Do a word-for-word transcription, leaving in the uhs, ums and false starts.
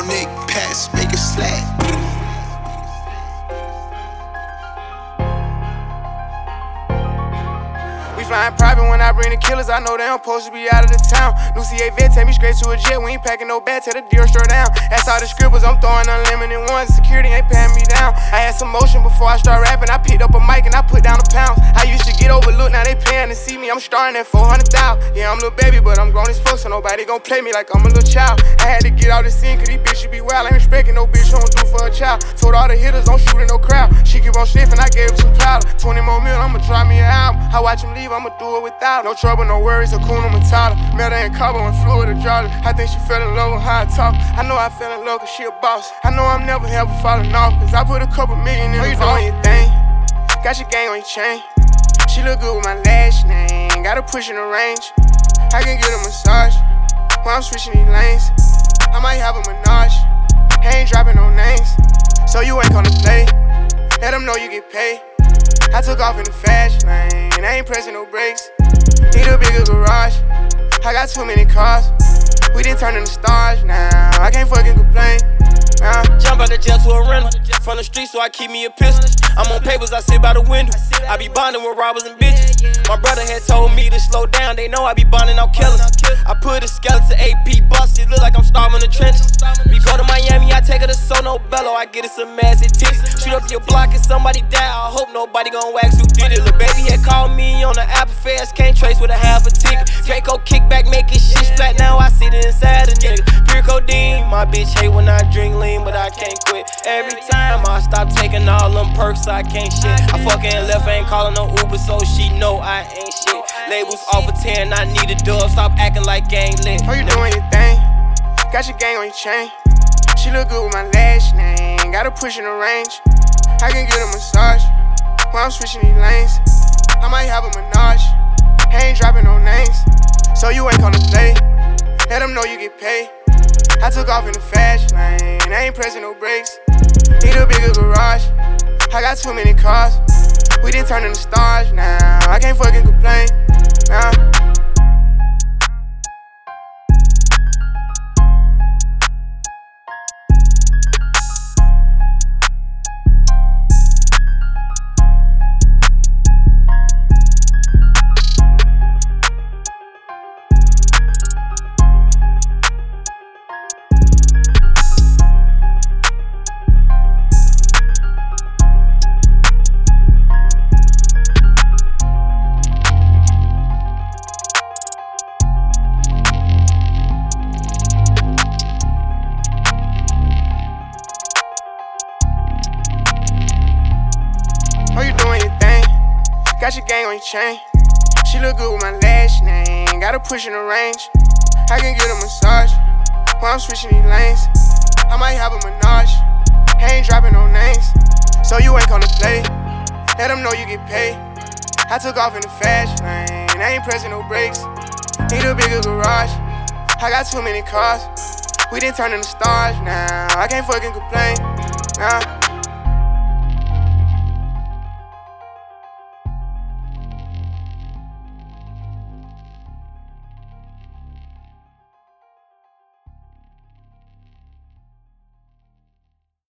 long neck, pass, make it slap. We flying private when I bring the killers, I know they don't supposed to be out of the town. New C A vet, take me straight to a jet, we ain't packing no bag, tear the deal straight down. That's all the scribbles, I'm throwing unlimited ones, security ain't paying me down. I had some motion before I start rapping, I picked up a mic and I put down the pounds. I used to get overlooked, now they paying to see me, I'm starting at four hundred thousand. Yeah, I'm a little baby, but I'm grown as fuck, so nobody gon' play me like I'm a little child. I had to get out the scene, cause these bitches be wild, I ain't respecting no bitch, who don't do for a child. Told all the hitters, don't shoot in no crowd. She keep on sniffing, I gave her some powder. twenty more mil, I'ma try me an album. I watch him leave, I'ma do it without. No trouble, no worries, Hakuna Matata. Met her in Cabo and Florida, Georgia. I think she fell in love with how I talk. I know I fell in love cause she a boss. I know I'm never ever falling off, cause I put a couple million in the phone. Doing your thing, got your gang on your chain. She look good with my last name, got her pushing the range. I can get a massage while I'm switching these lanes. I might have a menage, I ain't dropping no names. So you ain't gonna play, let them know you get paid. I took off in the fast lane, I ain't pressing no brakes. Need a bigger garage, I got too many cars. We done turn into stars now, I can't fucking complain. Nah. Jump out the jet to a rental, from the street so I keep me a pistol. I'm on papers, I sit by the window. I be bonding with robbers and bitches. My brother had told me to slow down, they know I be bonding out killers. I put a skeleton A P bust, it look like I'm starving the trenches. We go to Miami, I take her to Sono Bello, I get her some ass and titties. Shoot up your block and somebody die, I hope nobody gon' wax who did it. Lil' baby had called me on the Apple Fairs, can't trace with a half a ticket. Draco kickback, making shit splat, now I sit inside a nigga. Pure codeine, my bitch hate when I drink lean, but I can't quit. Every time I stop taking all them perks, I can't shit. I fucking left, ain't calling no Uber, so she know I ain't shit. Labels off a ten, I need a dub, stop acting like gang lit. Oh, you doing your thing, got your gang on your chain. She look good with my last name, got her pushing the range. I can get a massage while I'm switching these lanes. I might have a menage, I ain't dropping no names. So you ain't gonna play, let them know you get paid. I took off in the fast lane, I ain't pressing no brakes. Need a bigger garage, I got too many cars. We done turn into stars now, I can't fucking complain. Nah. Oh, you doing your thing, got your gang on your chain. She look good with my last name, got her pushing the range. I can get a massage while I'm switching these lanes. I might have a menage, I ain't dropping no names. So you ain't gonna play, let them know you get paid. I took off in the fast lane, I ain't pressing no brakes. Need a bigger garage, I got too many cars. We done turn into stars now, I can't fucking complain. Nah.